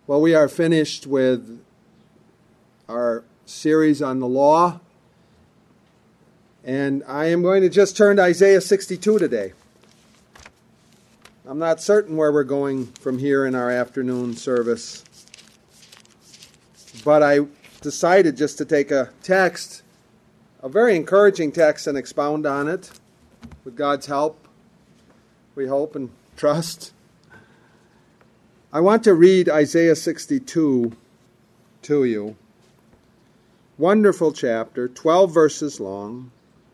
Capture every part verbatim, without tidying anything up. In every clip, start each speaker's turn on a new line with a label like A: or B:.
A: Well, we are finished with our series on the law, and I am going to just turn to Isaiah sixty-two today. I'm not certain where we're going from here in our afternoon service, but I decided just to take a text, a very encouraging text, and expound on it with God's help, we hope and trust. I want to read Isaiah sixty-two to you. Wonderful chapter, twelve verses long.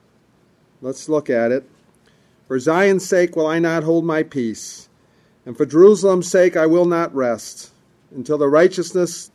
A: Let's look at it. For Zion's sake will I not hold my peace, and for Jerusalem's sake I will not rest, until the righteousness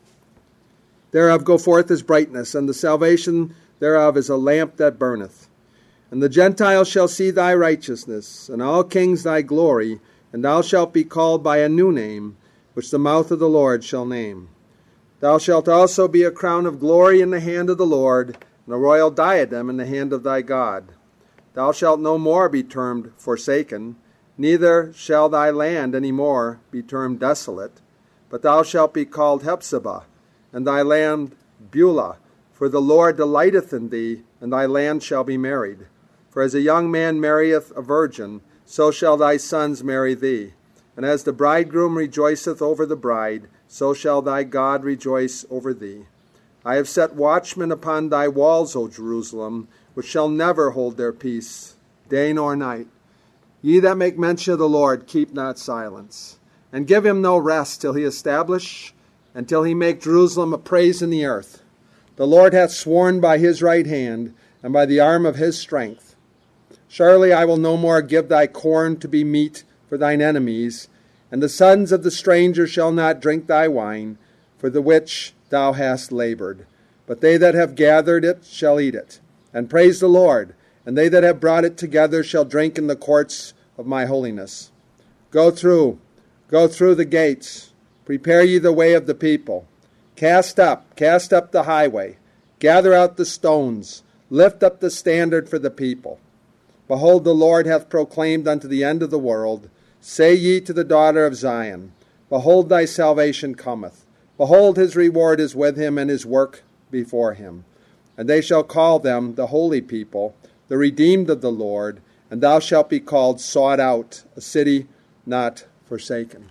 A: thereof go forth as brightness, and the salvation thereof is a lamp that burneth. And the Gentiles shall see thy righteousness, and all kings thy glory, and thou shalt be called by a new name, which the mouth of the Lord shall name. Thou shalt also be a crown of glory in the hand of the Lord, and a royal diadem in the hand of thy God. Thou shalt no more be termed forsaken, neither shall thy land any more be termed desolate, but thou shalt be called Hephzibah, and thy land Beulah, for the Lord delighteth in thee, and thy land shall be married. For as a young man marrieth a virgin, so shall thy sons marry thee. And as the bridegroom rejoiceth over the bride, so shall thy God rejoice over thee. I have set watchmen upon thy walls, O Jerusalem, which shall never hold their peace, day nor night. Ye that make mention of the Lord, keep not silence, and give him no rest till he establish, and till he make Jerusalem a praise in the earth. The Lord hath sworn by his right hand, and by the arm of his strength. Surely I will no more give thy corn to be meat for thine enemies, and the sons of the stranger shall not drink thy wine, for the which thou hast labored. But they that have gathered it shall eat it, and praise the Lord, and they that have brought it together shall drink in the courts of my holiness. Go through, go through the gates, prepare ye the way of the people. Cast up, cast up the highway, gather out the stones, lift up the standard for the people. Behold, the Lord hath proclaimed unto the end of the world, say ye to the daughter of Zion, behold, thy salvation cometh. Behold, his reward is with him, and his work before him. And they shall call them the holy people, the redeemed of the Lord, and thou shalt be called sought out, a city not forsaken.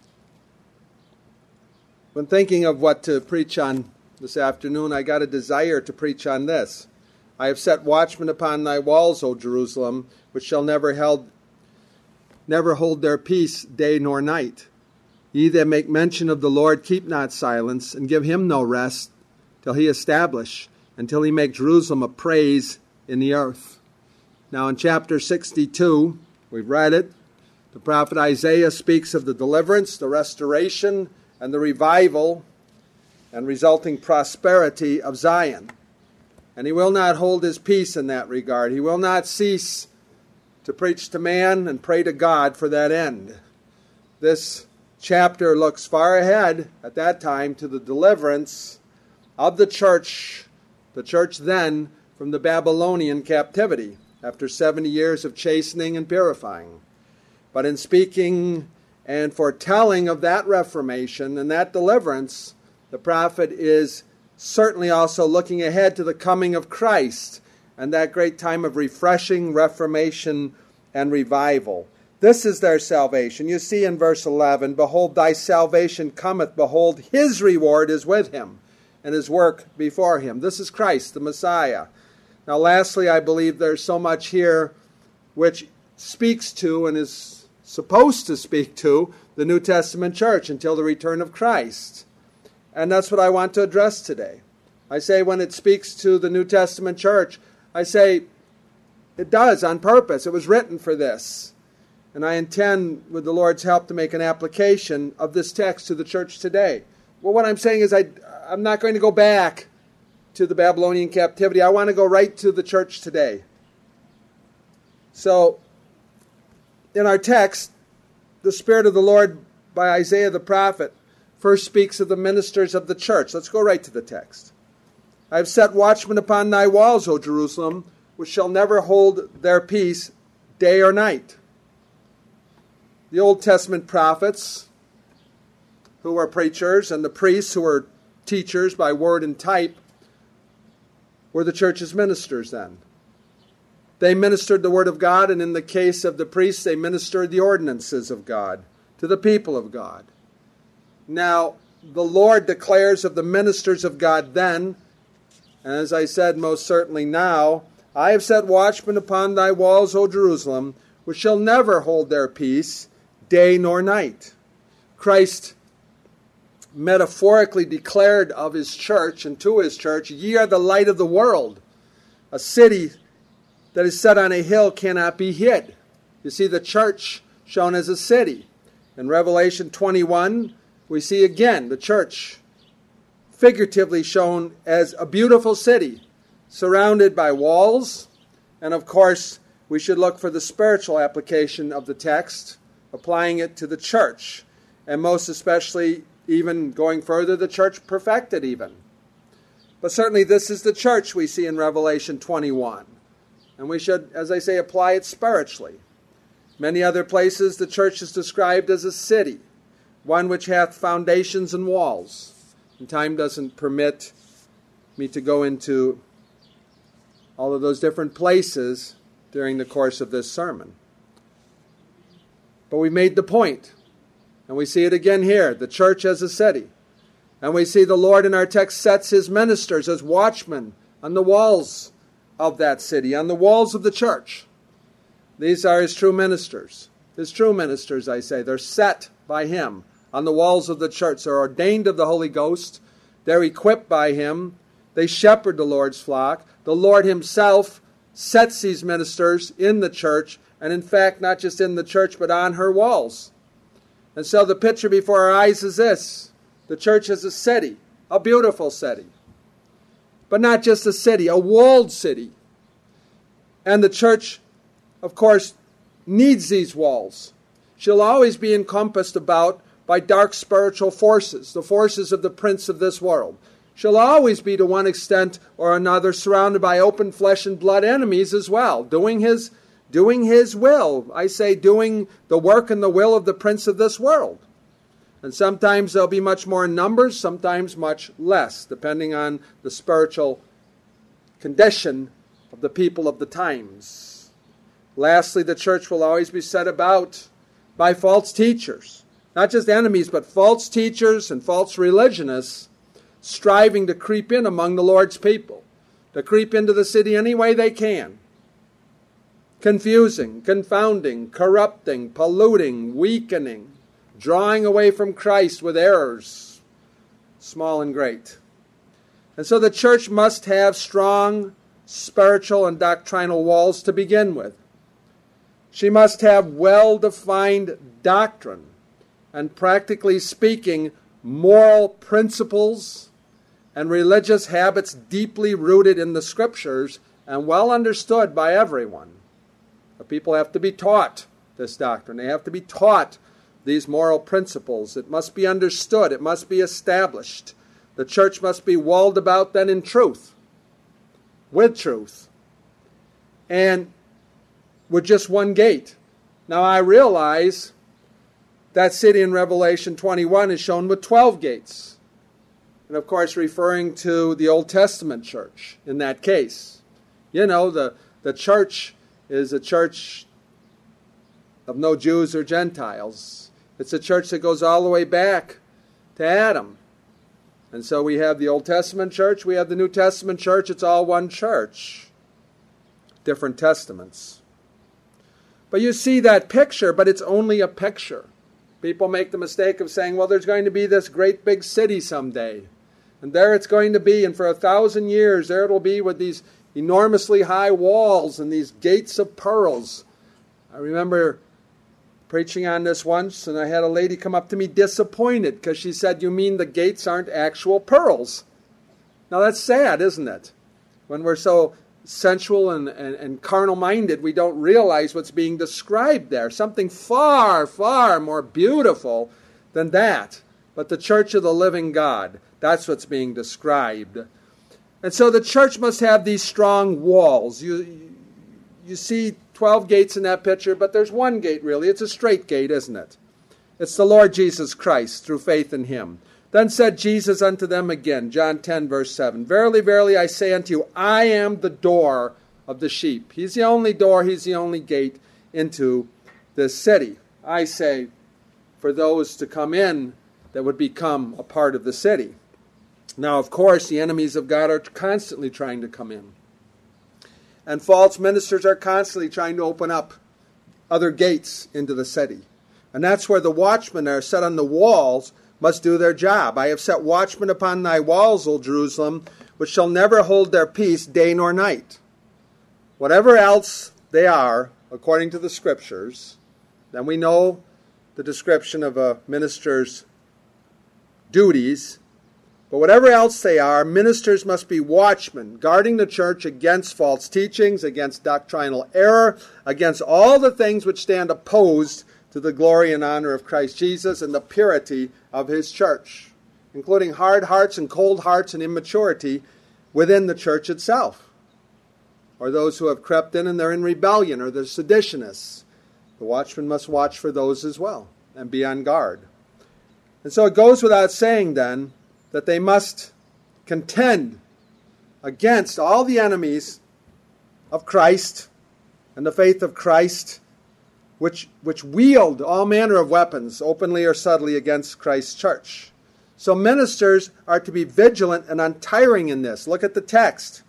A: When thinking of what to preach on this afternoon, I got a desire to preach on this. I have set watchmen upon thy walls, O Jerusalem, which shall never held, never hold their peace day nor night. Ye that make mention of the Lord, keep not silence, and give him no rest, till he establish, until he make Jerusalem a praise in the earth. Now in chapter sixty-two, we've read it, the prophet Isaiah speaks of the deliverance, the restoration, and the revival and resulting prosperity of Zion. And he will not hold his peace in that regard. He will not cease to preach to man and pray to God for that end. This chapter looks far ahead at that time to the deliverance of the church, the church then, from the Babylonian captivity after seventy years of chastening and purifying. But in speaking and foretelling of that reformation and that deliverance, the prophet is certainly also looking ahead to the coming of Christ and that great time of refreshing, reformation, and revival. This is their salvation. You see in verse eleven, behold, thy salvation cometh. Behold, his reward is with him, and his work before him. This is Christ, the Messiah. Now, lastly, I believe there's so much here which speaks to and is supposed to speak to the New Testament church until the return of Christ. And that's what I want to address today. I say when it speaks to the New Testament church, I say it does on purpose. It was written for this. And I intend, with the Lord's help, to make an application of this text to the church today. Well, what I'm saying is I, I'm not going to go back to the Babylonian captivity. I want to go right to the church today. So, in our text, the Spirit of the Lord by Isaiah the prophet first speaks of the ministers of the church. Let's go right to the text. I have set watchmen upon thy walls, O Jerusalem, which shall never hold their peace day or night. The Old Testament prophets who were preachers and the priests who were teachers by word and type were the church's ministers then. They ministered the word of God, and in the case of the priests, they ministered the ordinances of God to the people of God. Now, the Lord declares of the ministers of God then, and as I said, most certainly now, I have set watchmen upon thy walls, O Jerusalem, which shall never hold their peace, day nor night. Christ metaphorically declared of his church and to his church, ye are the light of the world. A city that is set on a hill cannot be hid. You see the church shown as a city. In Revelation twenty-one, we see again the church figuratively shown as a beautiful city, surrounded by walls. And of course, we should look for the spiritual application of the text, applying it to the church, and most especially, even going further, the church perfected even. But certainly this is the church we see in Revelation twenty-one. And we should, as I say, apply it spiritually. Many other places the church is described as a city, one which hath foundations and walls. And time doesn't permit me to go into all of those different places during the course of this sermon. But we made the point, and we see it again here, the church as a city. And we see the Lord in our text sets his ministers as watchmen on the walls of that city, on the walls of the church. These are his true ministers. His true ministers, I say. They're set by him on the walls of the church. They're ordained of the Holy Ghost. They're equipped by him. They shepherd the Lord's flock. The Lord himself sets these ministers in the church, and in fact, not just in the church, but on her walls. And so the picture before our eyes is this. The church is a city, a beautiful city. But not just a city, a walled city. And the church, of course, needs these walls. She'll always be encompassed about by dark spiritual forces, the forces of the prince of this world. She'll always be, to one extent or another, surrounded by open flesh and blood enemies as well, doing his, doing his will. I say doing the work and the will of the prince of this world. And sometimes there'll be much more in numbers, sometimes much less, depending on the spiritual condition of the people of the times. Lastly, the church will always be set about by false teachers. Not just enemies, but false teachers and false religionists striving to creep in among the Lord's people, to creep into the city any way they can. Confusing, confounding, corrupting, polluting, weakening, drawing away from Christ with errors, small and great. And so the church must have strong spiritual and doctrinal walls to begin with. She must have well-defined doctrine and, practically speaking, moral principles and religious habits deeply rooted in the Scriptures and well understood by everyone. The people have to be taught this doctrine. They have to be taught these moral principles. It must be understood. It must be established. The church must be walled about then in truth, with truth, and with just one gate. Now I realize that city in Revelation twenty-one is shown with twelve gates. And of course referring to the Old Testament church in that case. You know, the, the church is a church of no Jews or Gentiles. It's a church that goes all the way back to Adam. And so we have the Old Testament church, we have the New Testament church, it's all one church. Different testaments. But you see that picture, but it's only a picture. People make the mistake of saying, well, there's going to be this great big city someday. And there it's going to be, and for a thousand years there it'll be with these enormously high walls and these gates of pearls. I remember preaching on this once, and I had a lady come up to me disappointed because she said, you mean the gates aren't actual pearls? Now that's sad, isn't it? When we're so sensual and, and, and carnal-minded, we don't realize what's being described there. Something far, far more beautiful than that. But the church of the living God, that's what's being described. And so the church must have these strong walls. You, you see twelve gates in that picture, but there's one gate really. It's a straight gate, isn't it? It's the Lord Jesus Christ through faith in him. Then said Jesus unto them again, John ten, verse seven, Verily, verily, I say unto you, I am the door of the sheep. He's the only door, he's the only gate into this city. I say, for those to come in that would become a part of the city. Now, of course, the enemies of God are constantly trying to come in. And false ministers are constantly trying to open up other gates into the city. And that's where the watchmen that are set on the walls must do their job. I have set watchmen upon thy walls, O Jerusalem, which shall never hold their peace day nor night. Whatever else they are, according to the Scriptures, then we know the description of a minister's duties. But whatever else they are, ministers must be watchmen, guarding the church against false teachings, against doctrinal error, against all the things which stand opposed to the glory and honor of Christ Jesus and the purity of his church, including hard hearts and cold hearts and immaturity within the church itself, or those who have crept in and they're in rebellion, or they're seditionists. The watchman must watch for those as well and be on guard. And so it goes without saying then that they must contend against all the enemies of Christ and the faith of Christ, which, which wield all manner of weapons, openly or subtly, against Christ's church. So ministers are to be vigilant and untiring in this. Look at the text.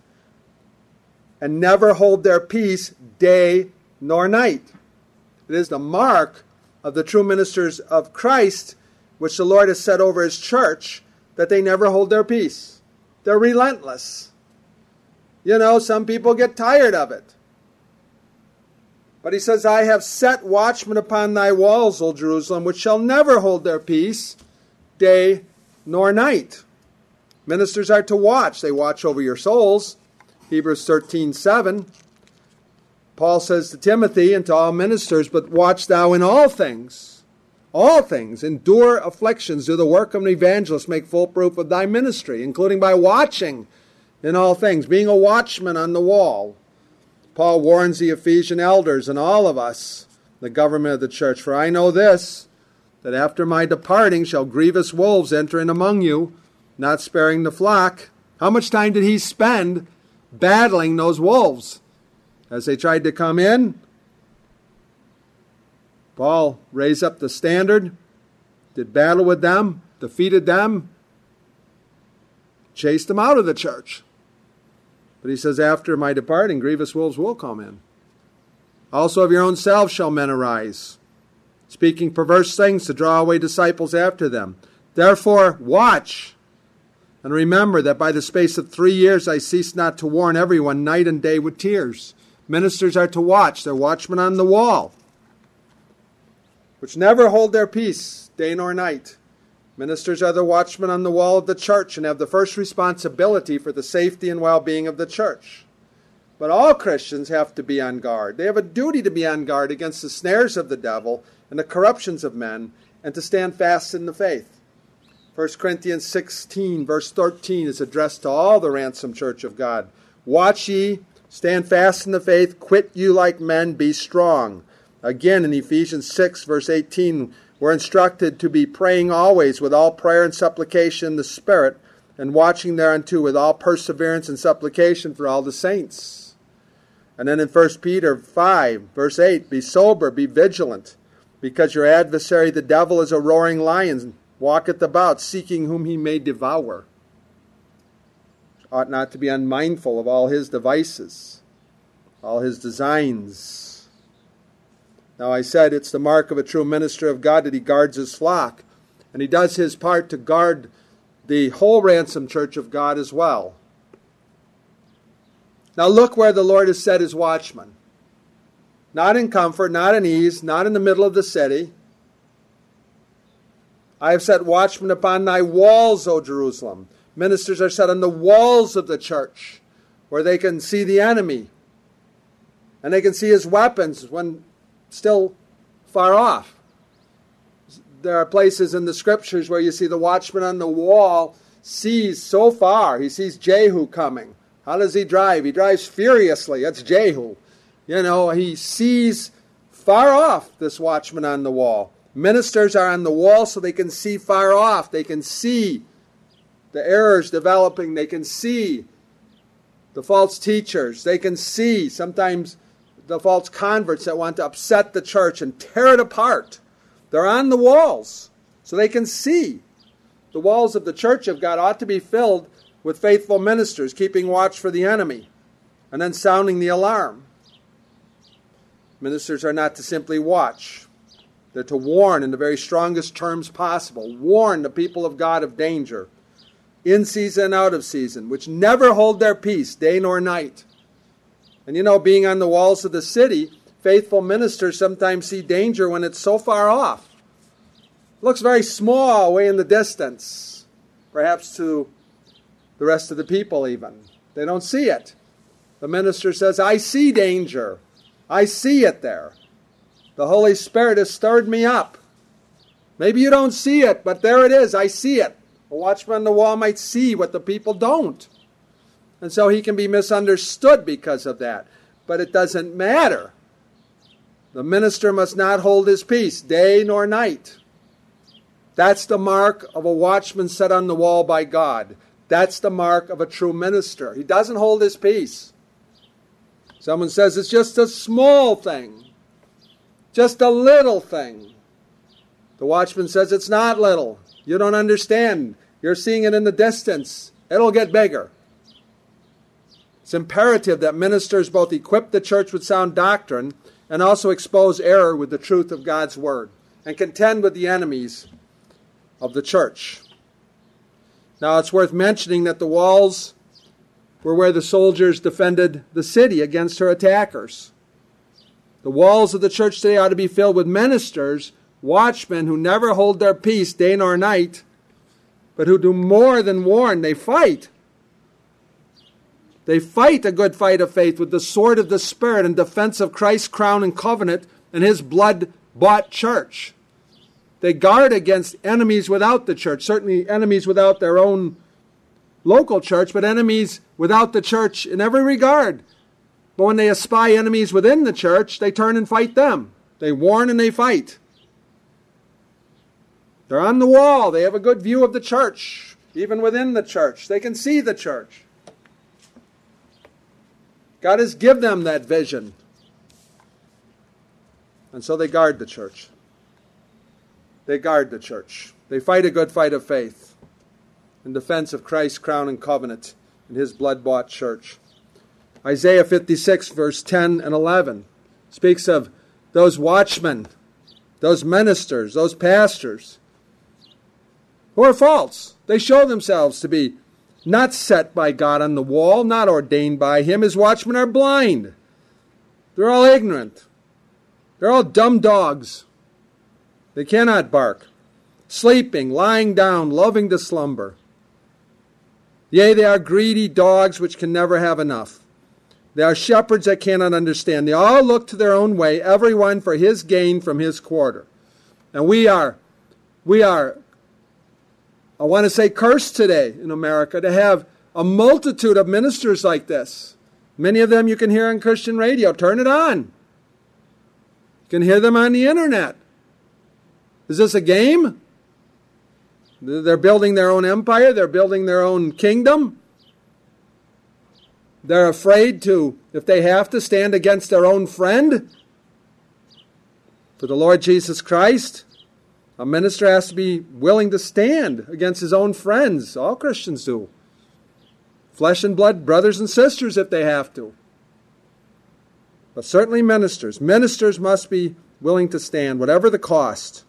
A: And never hold their peace day nor night. It is the mark of the true ministers of Christ, which the Lord has set over his church, that they never hold their peace. They're relentless. You know, some people get tired of it. But he says, I have set watchmen upon thy walls, O Jerusalem, which shall never hold their peace, day nor night. Ministers are to watch. They watch over your souls. Hebrews thirteen seven. Paul says to Timothy and to all ministers, but watch thou in all things. All things. Endure afflictions. Do the work of an evangelist. Make full proof of thy ministry, including by watching in all things, being a watchman on the wall. Paul warns the Ephesian elders and all of us, the government of the church, for I know this, that after my departing shall grievous wolves enter in among you, not sparing the flock. How much time did he spend battling those wolves as they tried to come in? Paul raised up the standard, did battle with them, defeated them, chased them out of the church. But he says, after my departing, grievous wolves will come in. Also of your own selves shall men arise, speaking perverse things to draw away disciples after them. Therefore watch, and remember that by the space of three years I ceased not to warn everyone night and day with tears. Ministers are to watch. They're watchmen on the wall, which never hold their peace day nor night. Ministers are the watchmen on the wall of the church and have the first responsibility for the safety and well-being of the church. But all Christians have to be on guard. They have a duty to be on guard against the snares of the devil and the corruptions of men, and to stand fast in the faith. First Corinthians sixteen, verse thirteen, is addressed to all the ransomed church of God. Watch ye, stand fast in the faith, quit you like men, be strong. Again, in Ephesians six, verse eighteen, we're instructed to be praying always with all prayer and supplication in the Spirit, and watching thereunto with all perseverance and supplication for all the saints. And then in First Peter five, verse eight, be sober, be vigilant, because your adversary the devil is a roaring lion, walketh about, seeking whom he may devour. Ought not to be unmindful of all his devices, all his designs. Now I said it's the mark of a true minister of God that he guards his flock. And he does his part to guard the whole ransomed church of God as well. Now look where the Lord has set his watchmen. Not in comfort, not in ease, not in the middle of the city. I have set watchmen upon thy walls, O Jerusalem. Ministers are set on the walls of the church, where they can see the enemy. And they can see his weapons when still far off. There are places in the Scriptures where you see the watchman on the wall sees so far. He sees Jehu coming. How does he drive? He drives furiously. That's Jehu. You know, he sees far off, this watchman on the wall. Ministers are on the wall so they can see far off. They can see the errors developing. They can see the false teachers. They can see sometimes the false converts that want to upset the church and tear it apart. They're on the walls so they can see. The walls of the church of God ought to be filled with faithful ministers, keeping watch for the enemy, and then sounding the alarm. Ministers are not to simply watch. They're to warn in the very strongest terms possible. Warn the people of God of danger, in season and out of season, which never hold their peace, day nor night. And you know, being on the walls of the city, faithful ministers sometimes see danger when it's so far off. It looks very small way in the distance, perhaps to the rest of the people even. They don't see it. The minister says, I see danger. I see it there. The Holy Spirit has stirred me up. Maybe you don't see it, but there it is. I see it. A watchman on the wall might see what the people don't. And so he can be misunderstood because of that. But it doesn't matter. The minister must not hold his peace, day nor night. That's the mark of a watchman set on the wall by God. That's the mark of a true minister. He doesn't hold his peace. Someone says it's just a small thing. Just a little thing. The watchman says it's not little. You don't understand. You're seeing it in the distance. It'll get bigger. It's imperative that ministers both equip the church with sound doctrine and also expose error with the truth of God's word and contend with the enemies of the church. Now, it's worth mentioning that the walls were where the soldiers defended the city against her attackers. The walls of the church today ought to be filled with ministers, watchmen who never hold their peace day nor night, but who do more than warn. They fight. They fight a good fight of faith with the sword of the Spirit in defense of Christ's crown and covenant and his blood-bought church. They guard against enemies without the church, certainly enemies without their own local church, but enemies without the church in every regard. But when they espy enemies within the church, they turn and fight them. They warn and they fight. They're on the wall. They have a good view of the church, even within the church. They can see the church. God has given them that vision. And so they guard the church. They guard the church. They fight a good fight of faith in defense of Christ's crown and covenant and his blood-bought church. Isaiah fifty-six, verse ten and eleven speaks of those watchmen, those ministers, those pastors who are false. They show themselves to be not set by God on the wall, not ordained by him. His watchmen are blind. They're all ignorant. They're all dumb dogs. They cannot bark. Sleeping, lying down, loving to slumber. Yea, they are greedy dogs which can never have enough. They are shepherds that cannot understand. They all look to their own way, every one for his gain from his quarter. And we are, we are, I want to say cursed today in America to have a multitude of ministers like this. Many of them you can hear on Christian radio. Turn it on. You can hear them on the internet. Is this a game? They're building their own empire. They're building their own kingdom. They're afraid to, if they have to, stand against their own friend. For the Lord Jesus Christ, a minister has to be willing to stand against his own friends. All Christians do. Flesh and blood, brothers and sisters, if they have to. But certainly ministers. Ministers must be willing to stand, whatever the cost.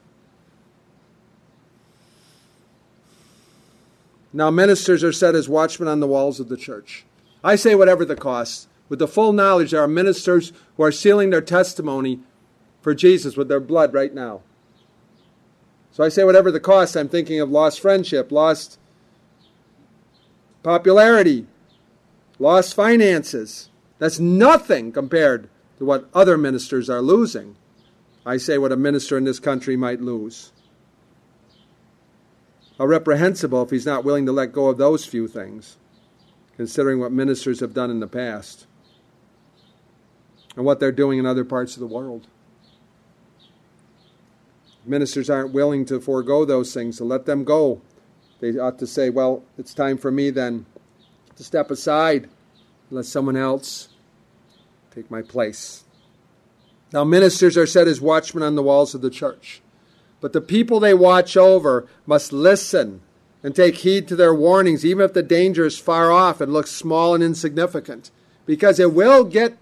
A: Now, ministers are set as watchmen on the walls of the church. I say whatever the cost, with the full knowledge there are ministers who are sealing their testimony for Jesus with their blood right now. So I say whatever the cost. I'm thinking of lost friendship, lost popularity, lost finances. That's nothing compared to what other ministers are losing. I say what a minister in this country might lose. How reprehensible if he's not willing to let go of those few things, considering what ministers have done in the past and what they're doing in other parts of the world. Ministers aren't willing to forego those things, so let them go. They ought to say, well, it's time for me then to step aside, let someone else take my place. Now, ministers are set as watchmen on the walls of the church, but the people they watch over must listen and take heed to their warnings, even if the danger is far off and looks small and insignificant, because it will get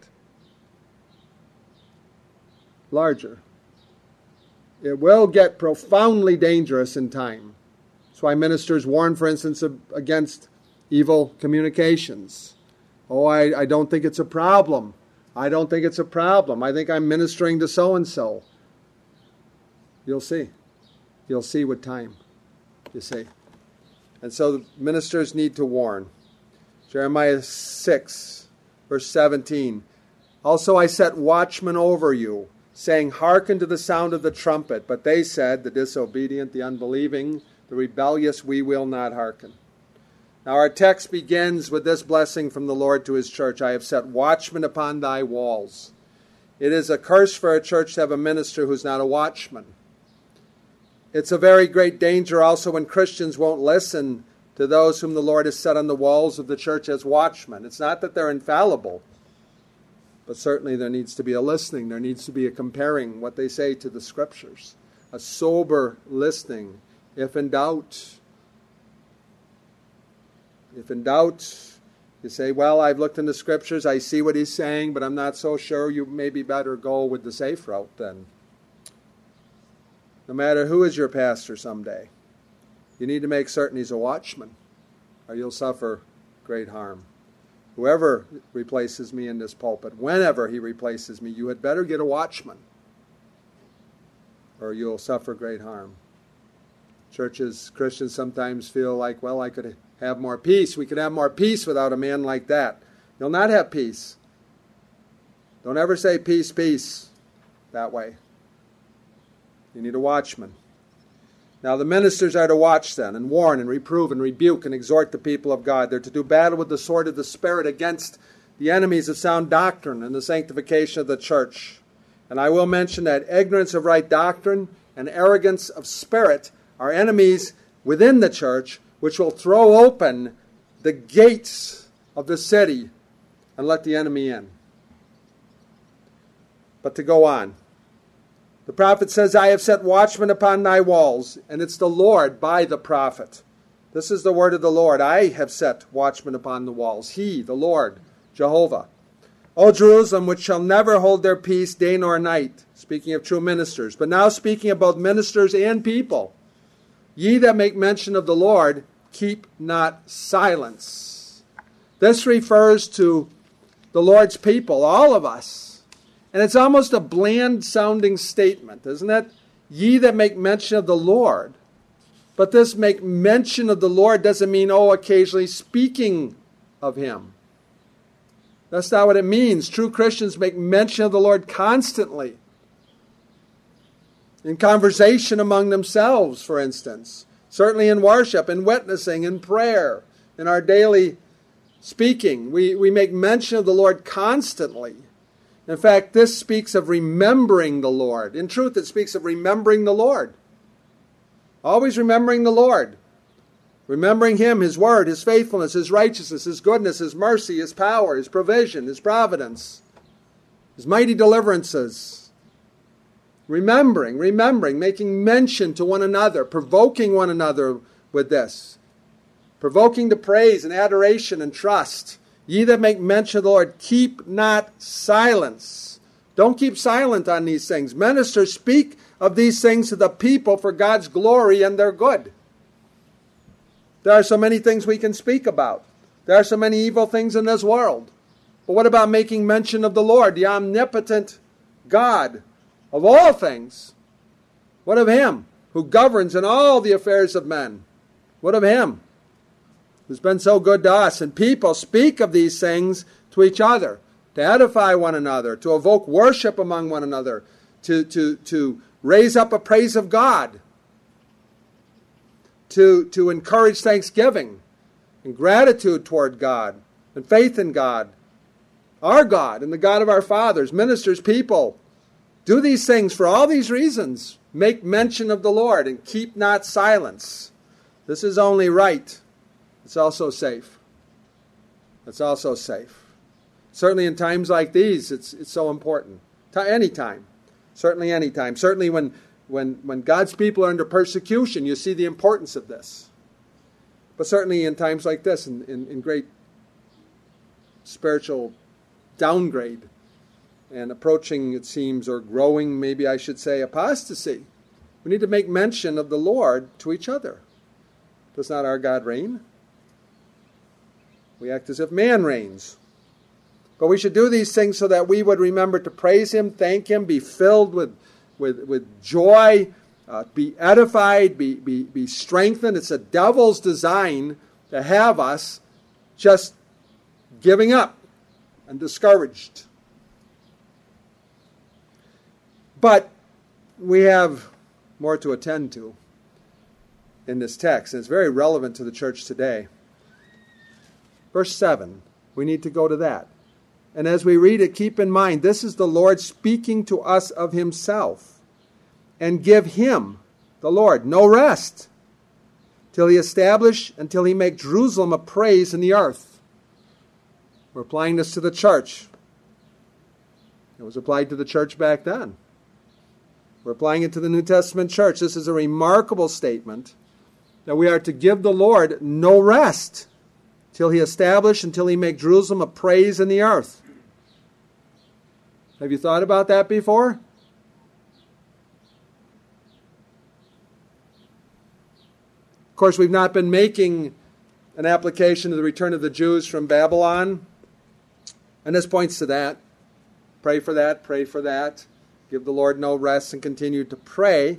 A: larger. It will get profoundly dangerous in time. That's why ministers warn, for instance, against evil communications. Oh, I, I don't think it's a problem. I don't think it's a problem. I think I'm ministering to so-and-so. You'll see. You'll see with time. You see. And so the ministers need to warn. Jeremiah six, verse seventeen. Also I set watchmen over you, saying, hearken to the sound of the trumpet. But they said, the disobedient, the unbelieving, the rebellious, we will not hearken. Now our text begins with this blessing from the Lord to his church. I have set watchmen upon thy walls. It is a curse for a church to have a minister who's not a watchman. It's a very great danger also when Christians won't listen to those whom the Lord has set on the walls of the church as watchmen. It's not that they're infallible, but certainly there needs to be a listening. There needs to be a comparing what they say to the Scriptures. A sober listening. If in doubt, if in doubt, you say, well, I've looked in the Scriptures, I see what he's saying, but I'm not so sure. You maybe better go with the safe route then. No matter who is your pastor someday, you need to make certain he's a watchman, or you'll suffer great harm. Whoever replaces me in this pulpit, whenever he replaces me, you had better get a watchman, or you'll suffer great harm. Churches, Christians sometimes feel like, well, I could have more peace. We could have more peace without a man like that. You'll not have peace. Don't ever say peace, peace that way. You need a watchman. Now the ministers are to watch then, and warn, and reprove, and rebuke, and exhort the people of God. They're to do battle with the sword of the Spirit against the enemies of sound doctrine and the sanctification of the church. And I will mention that ignorance of right doctrine and arrogance of spirit are enemies within the church, which will throw open the gates of the city and let the enemy in. But to go on. The prophet says, I have set watchmen upon thy walls, and it's the Lord by the prophet. This is the word of the Lord. I have set watchmen upon the walls. He, the Lord, Jehovah. O Jerusalem, which shall never hold their peace day nor night. Speaking of true ministers. But now speaking of both ministers and people. Ye that make mention of the Lord, keep not silence. This refers to the Lord's people, all of us. And it's almost a bland-sounding statement, isn't it? Ye that make mention of the Lord. But this make mention of the Lord doesn't mean, oh, occasionally speaking of him. That's not what it means. True Christians make mention of the Lord constantly. In conversation among themselves, for instance. Certainly in worship, in witnessing, in prayer, in our daily speaking. We, we make mention of the Lord constantly. In fact, this speaks of remembering the Lord. In truth, it speaks of remembering the Lord. Always remembering the Lord. Remembering him, his word, his faithfulness, his righteousness, his goodness, his mercy, his power, his provision, his providence, his mighty deliverances. Remembering, remembering, making mention to one another, provoking one another with this. Provoking to praise and adoration and trust. Ye that make mention of the Lord, keep not silence. Don't keep silent on these things. Ministers, speak of these things to the people for God's glory and their good. There are so many things we can speak about. There are so many evil things in this world. But what about making mention of the Lord, the omnipotent God of all things? What of him who governs in all the affairs of men? What of him who's been so good to us? And people speak of these things to each other, to edify one another, to evoke worship among one another, to, to, to raise up a praise of God, to, to encourage thanksgiving and gratitude toward God and faith in God, our God and the God of our fathers. Ministers, people, do these things for all these reasons. Make mention of the Lord and keep not silence. This is only right. It's also safe. It's also safe. Certainly in times like these, it's it's so important. Any time. Certainly any time. Certainly when, when, when God's people are under persecution, you see the importance of this. But certainly in times like this, in, in, in great spiritual downgrade and approaching, it seems, or growing, maybe I should say, apostasy, we need to make mention of the Lord to each other. Does not our God reign? We act as if man reigns. But we should do these things so that we would remember to praise Him, thank Him, be filled with, with, with joy, uh, be edified, be, be, be strengthened. It's the devil's design to have us just giving up and discouraged. But we have more to attend to in this text, and it's very relevant to the church today. Verse seven, we need to go to that. And as we read it, keep in mind, this is the Lord speaking to us of Himself. And give Him, the Lord, no rest till He establish, until He make Jerusalem a praise in the earth. We're applying this to the church. It was applied to the church back then. We're applying it to the New Testament church. This is a remarkable statement that we are to give the Lord no rest till He establish, until He make Jerusalem a praise in the earth. Have you thought about that before? Of course, we've not been making an application to the return of the Jews from Babylon. And this points to that. Pray for that, pray for that. Give the Lord no rest and continue to pray.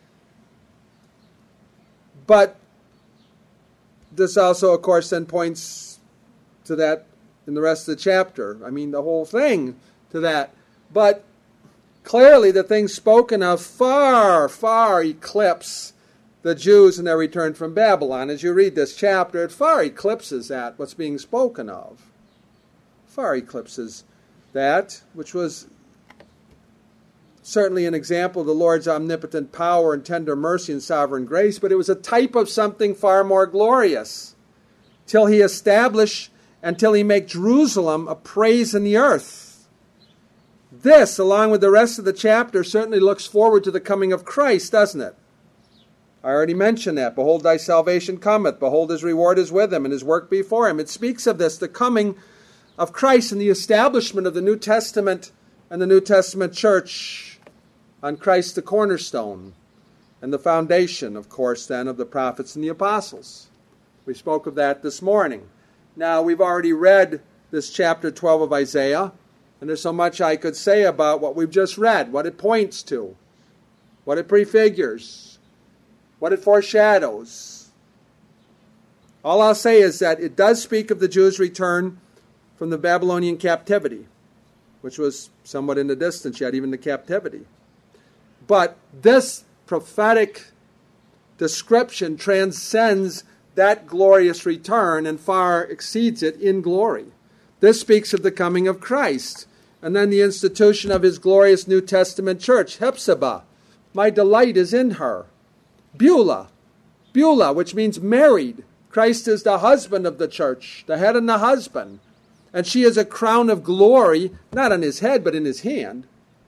A: But this also, of course, then points to that in the rest of the chapter. I mean, the whole thing to that. But clearly the things spoken of far, far eclipse the Jews and their return from Babylon. As you read this chapter, it far eclipses that, what's being spoken of. Far eclipses that, which was certainly an example of the Lord's omnipotent power and tender mercy and sovereign grace, but it was a type of something far more glorious. Till He establish, until He make Jerusalem a praise in the earth. This, along with the rest of the chapter, certainly looks forward to the coming of Christ, doesn't it? I already mentioned that. Behold, thy salvation cometh. Behold, His reward is with Him, and His work before Him. It speaks of this, the coming of Christ and the establishment of the New Testament and the New Testament church on Christ the cornerstone, and the foundation, of course, then, of the prophets and the apostles. We spoke of that this morning. Now, we've already read this chapter twelve of Isaiah, and there's so much I could say about what we've just read, what it points to, what it prefigures, what it foreshadows. All I'll say is that it does speak of the Jews' return from the Babylonian captivity, which was somewhat in the distance yet, even the captivity. But this prophetic description transcends that glorious return and far exceeds it in glory. This speaks of the coming of Christ, and then the institution of His glorious New Testament church. Hephzibah, my delight is in her. Beulah, Beulah, which means married. Christ is the husband of the church, the head and the husband. And she is a crown of glory, not on His head, but in His hand.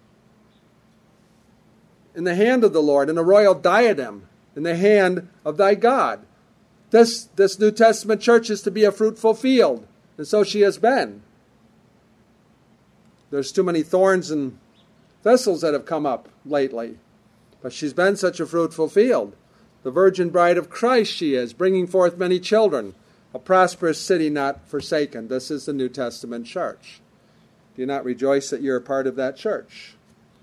A: In the hand of the Lord, and a royal diadem in the hand of thy God. This, this New Testament church is to be a fruitful field, and so she has been. There's too many thorns and thistles that have come up lately, but she's been such a fruitful field. The virgin bride of Christ she is, bringing forth many children, a prosperous city not forsaken. This is the New Testament church. Do you not rejoice that you're a part of that church?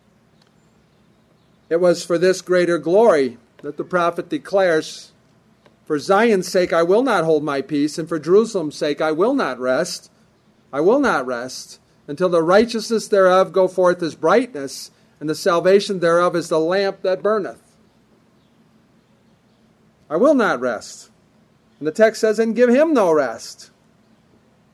A: It was for this greater glory that the prophet declares, for Zion's sake I will not hold my peace, and for Jerusalem's sake I will not rest. I will not rest until the righteousness thereof go forth as brightness, and the salvation thereof is the lamp that burneth. I will not rest. And the text says, and give Him no rest.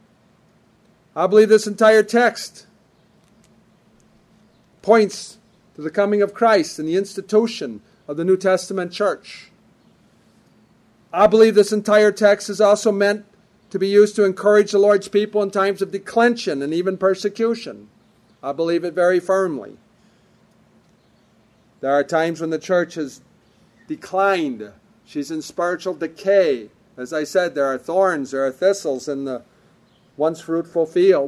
A: I believe this entire text points to the coming of Christ and the institution of the New Testament church. I believe this entire text is also meant to be used to encourage the Lord's people in times of declension and even persecution. I believe it very firmly. There are times when the church has declined. She's in spiritual decay. As I said, there are thorns, there are thistles in the once fruitful field.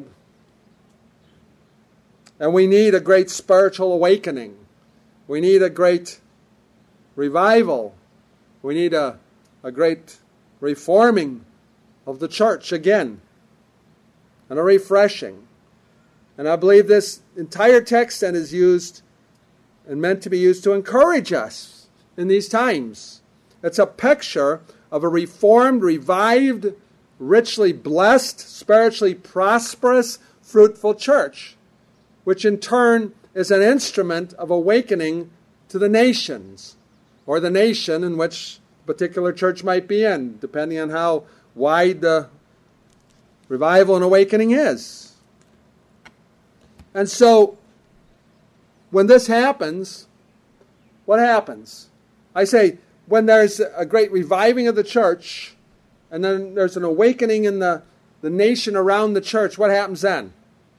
A: And we need a great spiritual awakening. We need a great revival. We need a, a great reforming of the church again, and a refreshing. And I believe this entire text then is used and meant to be used to encourage us in these times. It's a picture of a reformed, revived, richly blessed, spiritually prosperous, fruitful church, which in turn is an instrument of awakening to the nations, or the nation in which a particular church might be in, depending on how wide the revival and awakening is. And so, when this happens, what happens? I say, when there's a great reviving of the church, and then there's an awakening in the, the nation around the church, what happens then?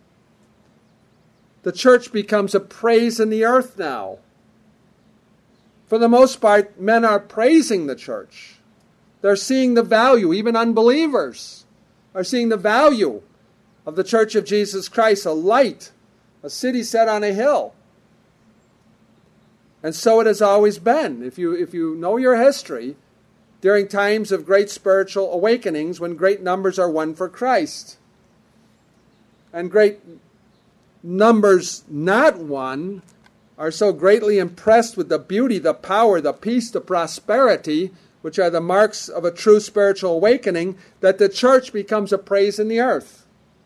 A: The church becomes a praise in the earth now. For the most part, men are praising the church. They're seeing the value, even unbelievers are seeing the value of the Church of Jesus Christ, a light, a city set on a hill. And so it has always been. If you, if you know your history, during times of great spiritual awakenings, when great numbers are won for Christ, and great numbers not won are so greatly impressed with the beauty, the power, the peace, the prosperity, which are the marks of a true spiritual awakening, that the church becomes a praise in the earth.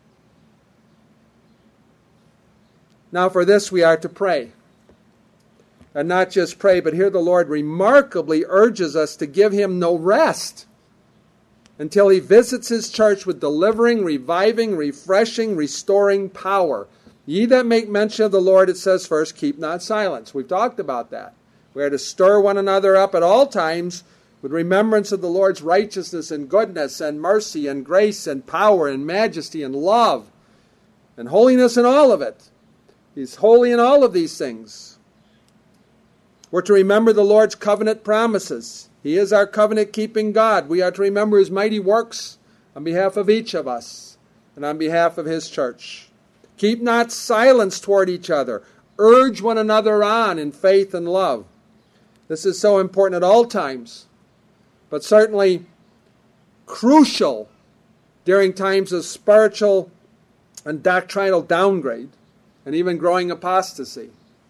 A: Now for this we are to pray. And not just pray, but here the Lord remarkably urges us to give Him no rest until He visits His church with delivering, reviving, refreshing, restoring power. Ye that make mention of the Lord, it says first, keep not silence. We've talked about that. We are to stir one another up at all times with remembrance of the Lord's righteousness and goodness and mercy and grace and power and majesty and love and holiness in all of it. He's holy in all of these things. We're to remember the Lord's covenant promises. He is our covenant-keeping God. We are to remember His mighty works on behalf of each of us and on behalf of His church. Keep not silence toward each other. Urge one another on in faith and love. This is so important at all times, but certainly crucial during times of spiritual and doctrinal downgrade and even growing apostasy.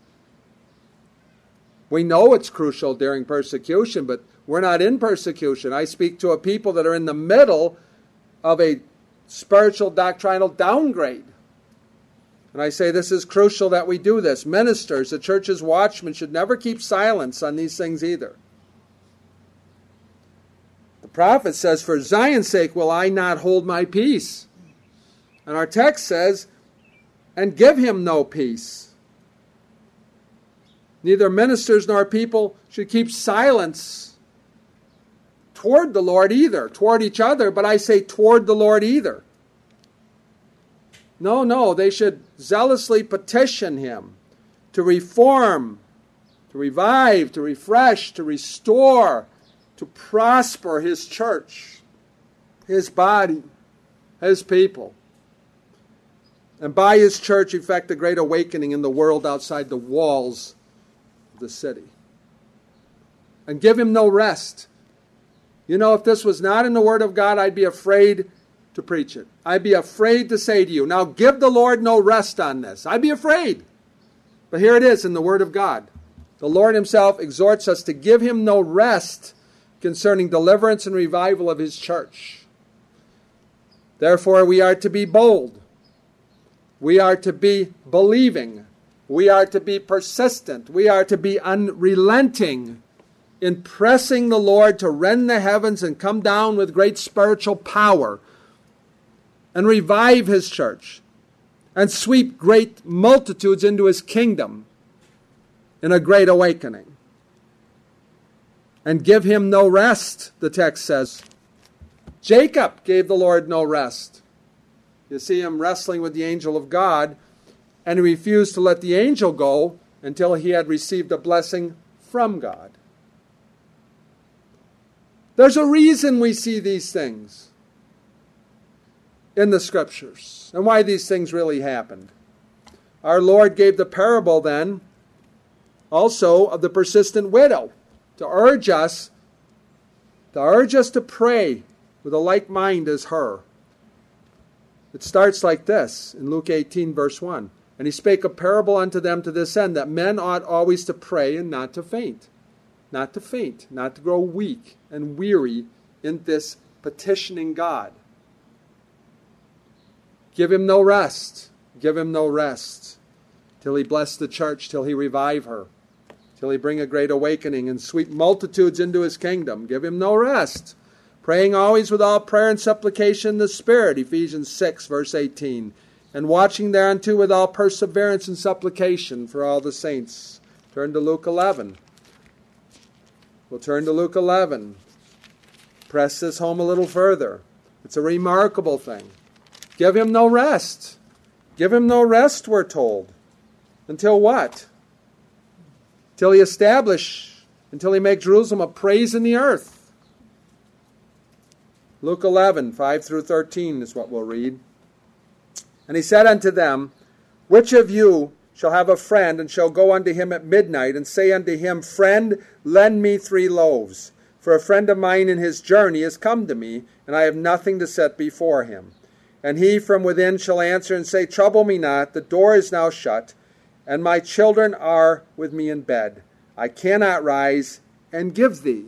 A: We know it's crucial during persecution, but we're not in persecution. I speak to a people that are in the middle of a spiritual doctrinal downgrade. And I say this is crucial that we do this. Ministers, the church's watchmen, should never keep silence on these things either. The prophet says, for Zion's sake will I not hold my peace. And our text says, and give him no peace. Neither ministers nor people should keep silence toward the Lord either, toward each other, but I say toward the Lord either. No, no, they should zealously petition Him to reform, to revive, to refresh, to restore, to prosper His church, His body, His people. And by His church effect a great awakening in the world outside the walls of the city. And give Him no rest. You know, if this was not in the Word of God, I'd be afraid to preach it. I'd be afraid to say to you, now give the Lord no rest on this. I'd be afraid. But here it is in the Word of God. The Lord Himself exhorts us to give Him no rest concerning deliverance and revival of His church. Therefore, we are to be bold. We are to be believing. We are to be persistent. We are to be unrelenting in pressing the Lord to rend the heavens and come down with great spiritual power and revive His church and sweep great multitudes into His kingdom in a great awakening. And give him no rest, the text says. Jacob gave the Lord no rest. You see him wrestling with the angel of God, and he refused to let the angel go until he had received a blessing from God. There's a reason we see these things in the Scriptures and why these things really happened. Our Lord gave the parable then also of the persistent widow to urge us, to urge us to pray with a like mind as her. It starts like this in Luke eighteen, verse one. And he spake a parable unto them to this end, that men ought always to pray and not to faint. Not to faint, not to grow weak and weary in this petitioning God. Give him no rest. Give him no rest till he bless the church, till he revive her, till he bring a great awakening and sweep multitudes into his kingdom. Give him no rest. Praying always with all prayer and supplication in the Spirit, Ephesians six, verse eighteen. And watching thereunto with all perseverance and supplication for all the saints. Turn to Luke eleven. We'll turn to Luke eleven. Press this home a little further. It's a remarkable thing. Give him no rest. Give him no rest, we're told. Until what? Till he establish, until he make Jerusalem a praise in the earth. Luke eleven, five through thirteen is what we'll read. And he said unto them, Which of you shall have a friend, and shall go unto him at midnight, and say unto him, Friend, lend me three loaves, for a friend of mine in his journey is come to me, and I have nothing to set before him. And he from within shall answer and say, Trouble me not, the door is now shut, and my children are with me in bed. I cannot rise and give thee.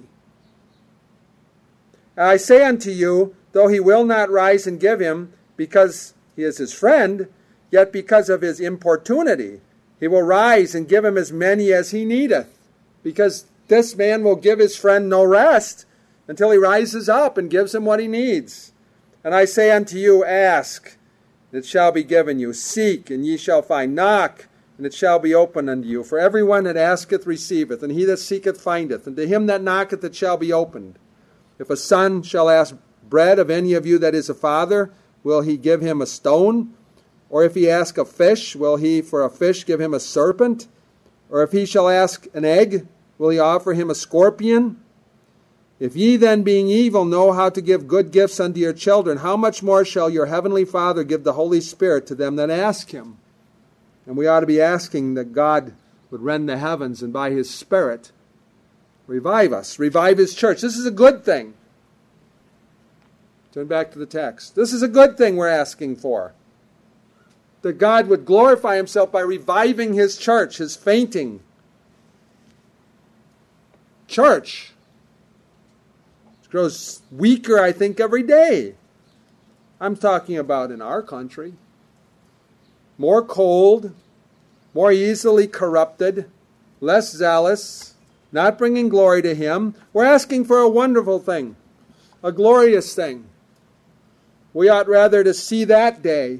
A: And I say unto you, though he will not rise and give him, because he is his friend, yet because of his importunity, he will rise and give him as many as he needeth. Because this man will give his friend no rest until he rises up and gives him what he needs. And I say unto you, Ask, and it shall be given you. Seek, and ye shall find. Knock, and it shall be opened unto you. For everyone that asketh receiveth, and he that seeketh findeth, and to him that knocketh it shall be opened. If a son shall ask bread of any of you that is a father, will he give him a stone? Or if he ask a fish, will he for a fish give him a serpent? Or if he shall ask an egg, will he offer him a scorpion? If ye then, being evil, know how to give good gifts unto your children, how much more shall your heavenly Father give the Holy Spirit to them that ask him? And we ought to be asking that God would rend the heavens and by his Spirit revive us, revive his church. This is a good thing. Turn back to the text. This is a good thing we're asking for. That God would glorify himself by reviving his church, his fainting church. It grows weaker, I think, every day. I'm talking about in our country. More cold, more easily corrupted, less zealous, not bringing glory to him. We're asking for a wonderful thing, a glorious thing. We ought rather to see that day,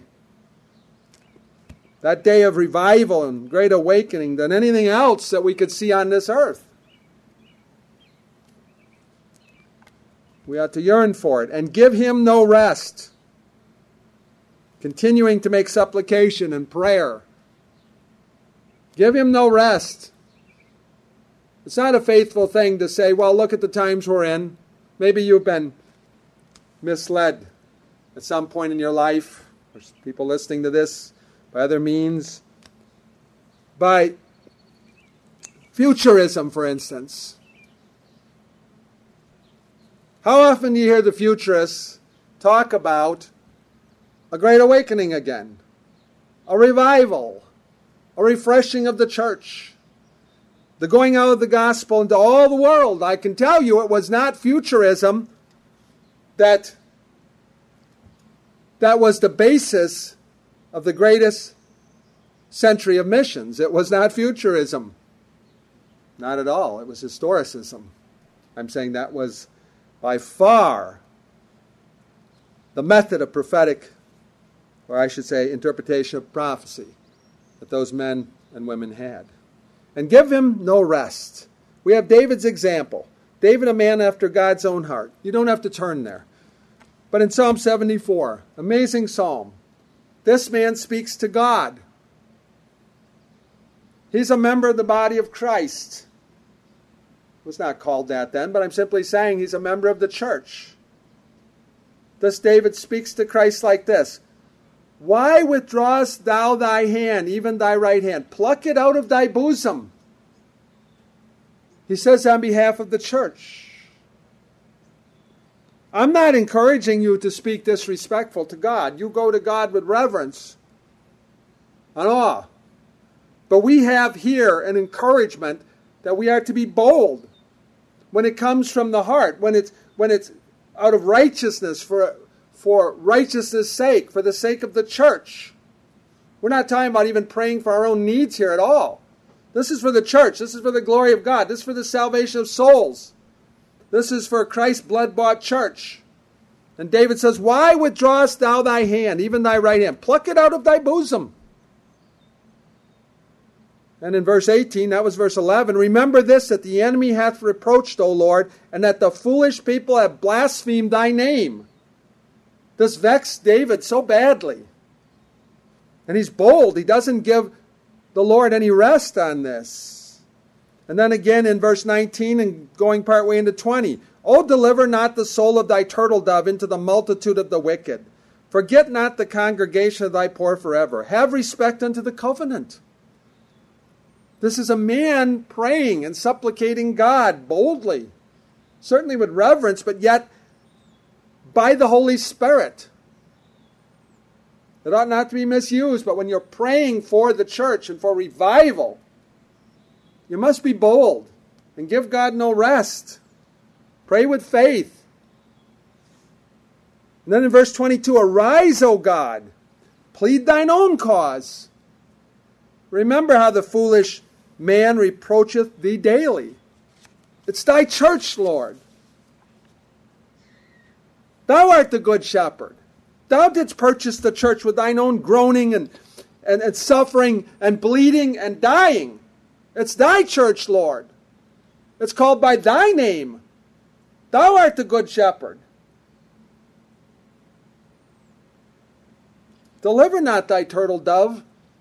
A: that day of revival and great awakening, than anything else that we could see on this earth. We ought to yearn for it and give him no rest, continuing to make supplication and prayer. Give him no rest. It's not a faithful thing to say, well, look at the times we're in. Maybe you've been misled at some point in your life. There's people listening to this by other means. By futurism, for instance. How often do you hear the futurists talk about a great awakening again? A revival. A refreshing of the church. The going out of the gospel into all the world. I can tell you it was not futurism that, that was the basis of the greatest century of missions. It was not futurism. Not at all. It was historicism. I'm saying that was by far the method of prophetic, or I should say interpretation of prophecy, that those men and women had. and give him no rest. We have David's example. David, a man after God's own heart. You don't have to turn there. But in Psalm seventy-four, amazing psalm, this man speaks to God. He's a member of the body of Christ. Was not called that then, but I'm simply saying he's a member of the church. Thus David speaks to Christ like this: Why withdrawest thou thy hand, even thy right hand? Pluck it out of thy bosom. He says on behalf of the church. I'm not encouraging you to speak disrespectful to God. You go to God with reverence and awe. But we have here an encouragement that we are to be bold when it comes from the heart, when it's when it's out of righteousness, for, for righteousness' sake, for the sake of the church. We're not talking about even praying for our own needs here at all. This is for the church. This is for the glory of God. This is for the salvation of souls. This is for Christ's blood-bought church. And David says, Why withdrawest thou thy hand, even thy right hand? Pluck it out of thy bosom. And in verse eighteen, that was verse eleven, remember this, that the enemy hath reproached, O Lord, and that the foolish people have blasphemed thy name. This vexed David so badly. And he's bold. He doesn't give the Lord any rest on this. And then again in verse nineteen and going partway into twenty, O deliver not the soul of thy turtle dove into the multitude of the wicked. Forget not the congregation of thy poor forever. Have respect unto the covenant. This is a man praying and supplicating God boldly, certainly with reverence, but yet by the Holy Spirit. It ought not to be misused, but when you're praying for the church and for revival, you must be bold and give God no rest. Pray with faith. And then in verse twenty-two, arise, O God, plead thine own cause. Remember how the foolish man reproacheth thee daily. It's thy church, Lord. Thou art the good shepherd. Thou didst purchase the church with thine own groaning and, and, and suffering and bleeding and dying. It's thy church, Lord. It's called by thy name. Thou art the good shepherd. Deliver not thy turtle dove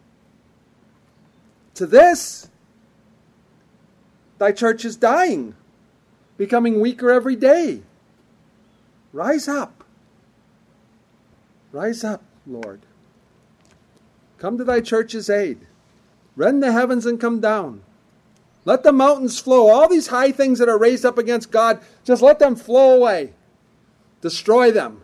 A: to this. Thy church is dying, becoming weaker every day. Rise up. Rise up, Lord. Come to thy church's aid. Rend the heavens and come down. Let the mountains flow. All these high things that are raised up against God, just let them flow away. Destroy them.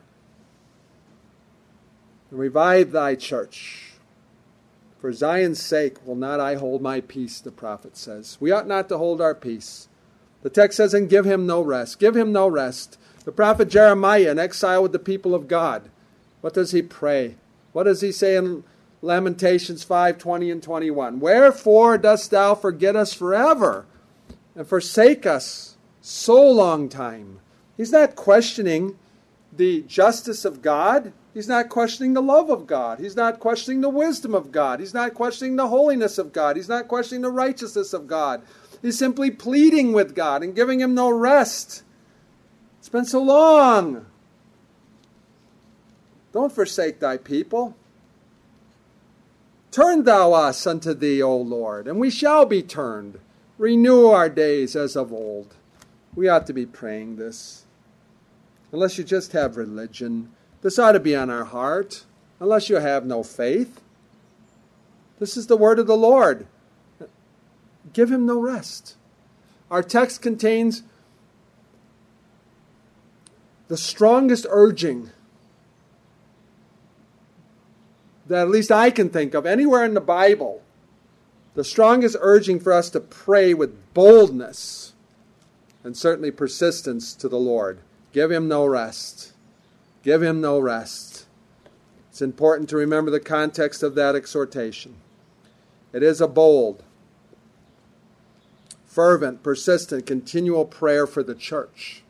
A: And revive thy church. For Zion's sake will not I hold my peace, the prophet says. We ought not to hold our peace. The text says, and give him no rest. Give him no rest. The prophet Jeremiah, in exile with the people of God, what does he pray? What does he say in Lamentations five, twenty and twenty-one? Wherefore dost thou forget us forever and forsake us so long time? He's not questioning the justice of God. He's not questioning the love of God. He's not questioning the wisdom of God. He's not questioning the holiness of God. He's not questioning the righteousness of God. He's simply pleading with God and giving him no rest. It's been so long. Don't forsake thy people. Turn thou us unto thee, O Lord, and we shall be turned. Renew our days as of old. We ought to be praying this. Unless you just have religion, this ought to be on our heart. Unless you have no faith. This is the word of the Lord. Give him no rest. Our text contains the strongest urging that at least I can think of anywhere in the Bible. The strongest urging for us to pray with boldness and certainly persistence to the Lord. Give him no rest. Give him no rest. It's important to remember the context of that exhortation. It is a bold, fervent, persistent, continual prayer for the church,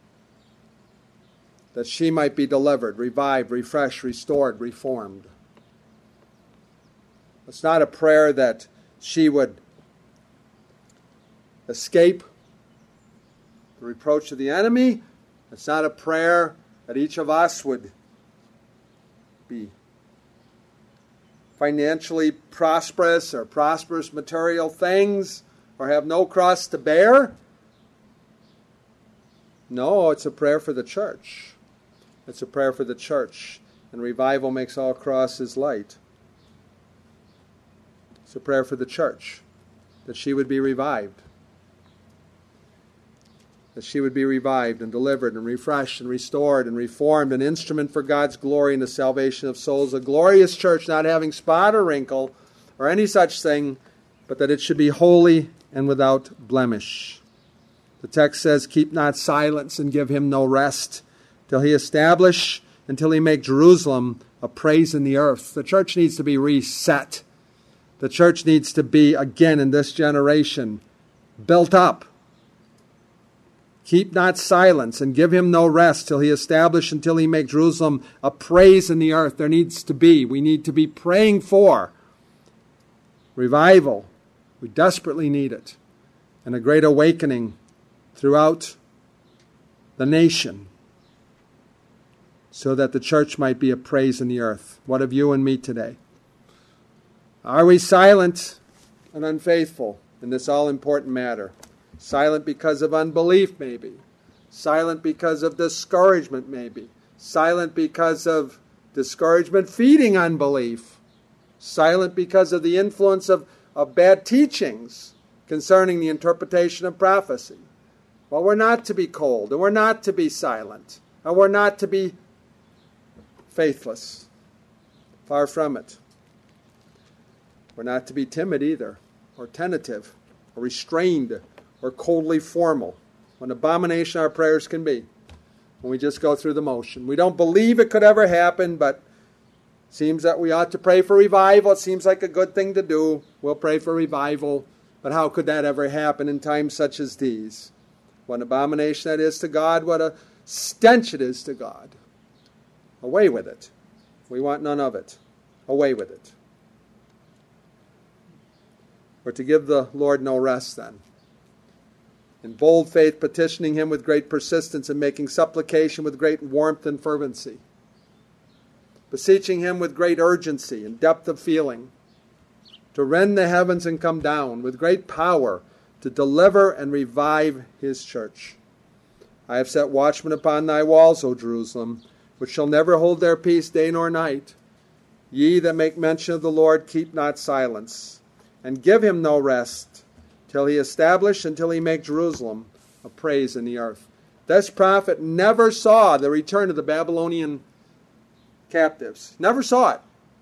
A: that she might be delivered, revived, refreshed, restored, reformed. It's not a prayer that she would escape the reproach of the enemy. It's not a prayer that each of us would be financially prosperous or prosperous material things or have no cross to bear. No, it's a prayer for the church. It's a prayer for the church. And revival makes all crosses light. It's a prayer for the church, that she would be revived. That she would be revived and delivered and refreshed and restored and reformed, an instrument for God's glory and the salvation of souls. A glorious church, not having spot or wrinkle or any such thing, but that it should be holy and without blemish. The text says, keep not silence and give him no rest till he establish, until he make Jerusalem a praise in the earth. The church needs to be reset. The church needs to be, again in this generation, built up. Keep not silence and give him no rest till he establish, until he make Jerusalem a praise in the earth. There needs to be, we need to be praying for revival. We desperately need it. And a great awakening throughout the nation, so that the church might be a praise in the earth. What of you and me today? Are we silent and unfaithful in this all-important matter? Silent because of unbelief, maybe. Silent because of discouragement, maybe. Silent because of discouragement feeding unbelief. Silent because of the influence of, of bad teachings concerning the interpretation of prophecy. Well, we're not to be cold, and we're not to be silent, and we're not to be faithless. Far from it. We're not to be timid either, or tentative, or restrained, or coldly formal. What an abomination our prayers can be when we just go through the motion. We don't believe it could ever happen, but it seems that we ought to pray for revival. It seems like a good thing to do. We'll pray for revival, but how could that ever happen in times such as these? What an abomination that is to God. What a stench it is to God. Away with it. We want none of it. Away with it. We're to give the Lord no rest then. In bold faith, petitioning him with great persistence and making supplication with great warmth and fervency. Beseeching him with great urgency and depth of feeling. To rend the heavens and come down with great power to deliver and revive his church. I have set watchmen upon thy walls, O Jerusalem, which shall never hold their peace day nor night. Ye that make mention of the Lord, keep not silence, and give him no rest, till he establish, until he make Jerusalem a praise in the earth. This prophet never saw the return of the Babylonian captives. Never saw it.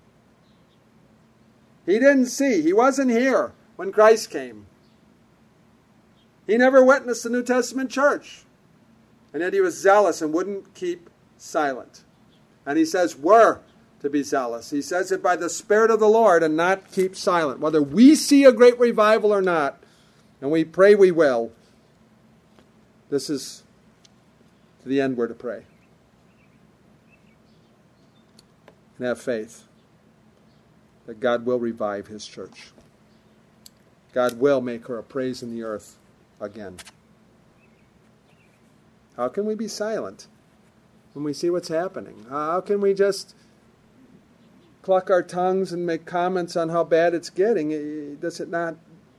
A: He didn't see. He wasn't here when Christ came. He never witnessed the New Testament church. And yet he was zealous and wouldn't keep silent. And he says we're to be zealous. He says it by the Spirit of the Lord and not keep silent. Whether we see a great revival or not, and we pray we will, this is to the end we're to pray. And have faith that God will revive his church. God will make her a praise in the earth again. How can we be silent when we see what's happening? How can we just cluck our tongues and make comments on how bad it's getting? Does it not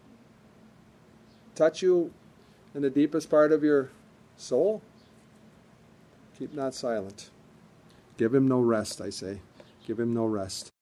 A: touch you in the deepest part of your soul? Keep not silent. Give him no rest, I say. Give him no rest.